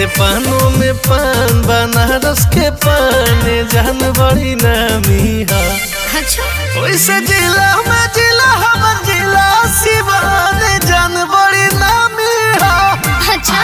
पानों में पान बनारस के पान जान बड़ी नामी है। अच्छा वैसे जिला में जिला हमर जिला सिवान जान बड़ी नामी है। अच्छा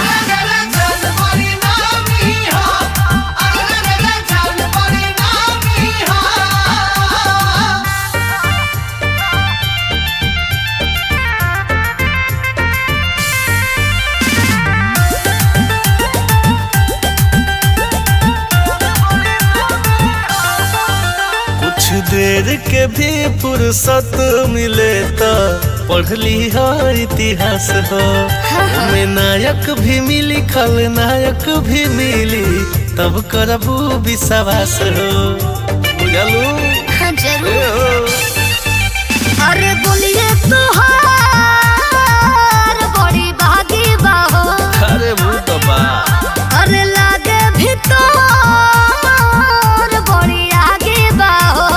कुछ देर के भी फुर्सत मिले तो पढ़ ली हो इतिहास हो। में नायक भी मिली खलनायक भी मिली तब करबू विश्वास हो। बुझलू हाँ जरूर। अरे बोलिए तुहार बड़ी भागी बाहो। अरे वो तो बा अरे लागे भी तो बड़ी आगे बाहो।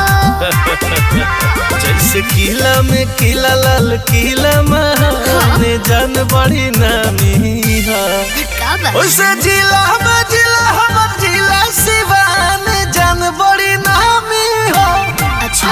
जैसे किला में किला लाल किला महाने जान बड़ी नामी है। उसे जिला में जिला हमर जिला सिवान जान बड़ी नामी हो। अच्छा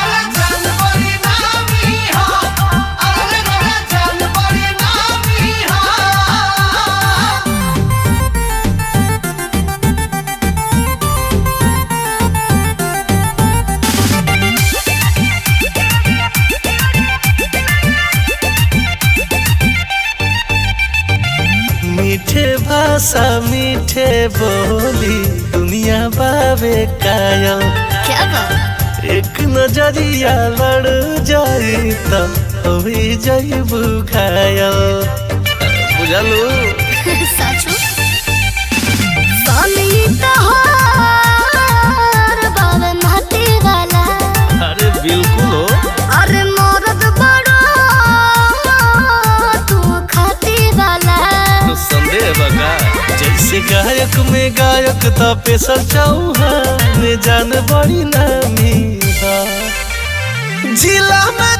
मीठे भाषा मीठे बोली दुनिया बाबे कायल। क्या बात। एक नजरिया लड़ जाई तो होई जाइबू घायल। बुझलू साचू सोनी तोहार बाबे माटी वाला। अरे बिल्कुल हो। अरे मरद बड़ा तू खाती वाला। संदेह बगा जैसे गायक में गायक तो पेशर चौहान जान बड़ी नामी है। जिला में